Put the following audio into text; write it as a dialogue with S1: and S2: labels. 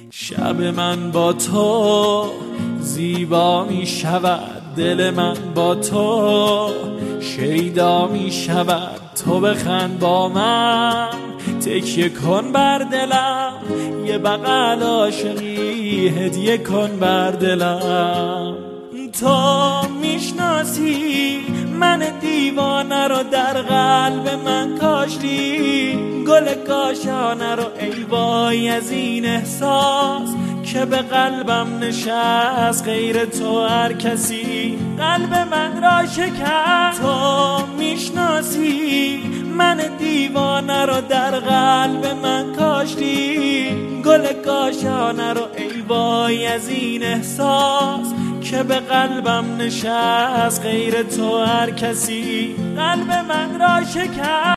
S1: شب من با تو زیبا می شود، دل من با تو شیدا می شود. تو بخند با من، تکیه کن بر دلم، یه بغل عاشقی هدیه کن بر دلم. تو میشناسی من دیوانه رو، در قلب من کاشتی گل کاشانه رو. ای وای از این احساس که به قلبم نشست، غیر تو هر کسی قلب من را شکست. تو میشناسی من دیوانه رو، در قلب من کاشتی گل کاشانه رو. ای وای از این احساس که به قلبم نشست، غیر تو هر کسی قلب من را شکست.